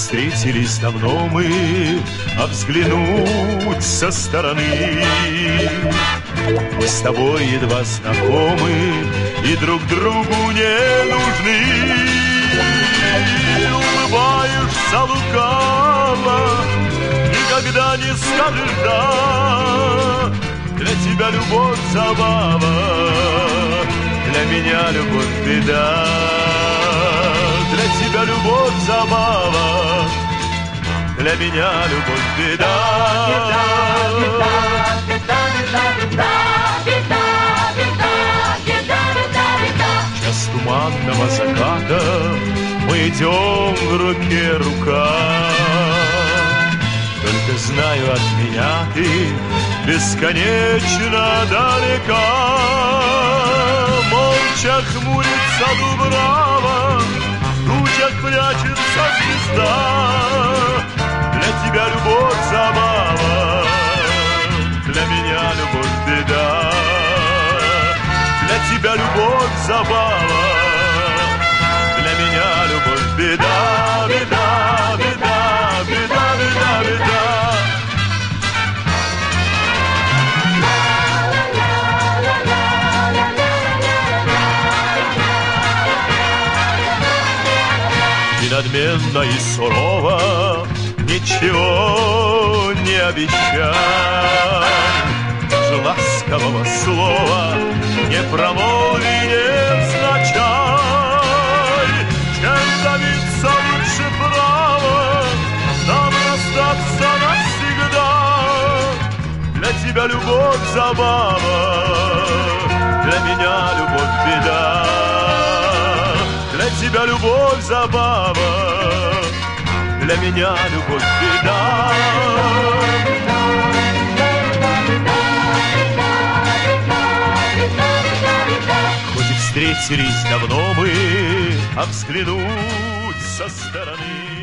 встретились давно мы, а взглянуть со стороны. Мы с тобой едва знакомы и друг другу не нужны. Улыбаешься лукаво, никогда не скажешь «да». Для тебя любовь забава, для меня любовь беда. Для тебя любовь забава, для меня любовь беда. Час туманного заката, мы идем в руке рука. Только знаю, от меня ты бесконечно далека. Молча хмурится дубрава, в тучах прячется звезда. Для тебя любовь забава, для меня любовь беда. Для тебя любовь забава, для меня любовь беда, беда, беда, беда, беда, беда. И надменно и сурово ничего не обещай, даже ласкового слова не промолви, не взначай. Чем добиться лучше права нам расстаться навсегда. Для тебя любовь забава, для меня любовь беда. Для тебя любовь забава, для меня любовь беда. Хоть и встретились давно мы, а взглянуть со стороны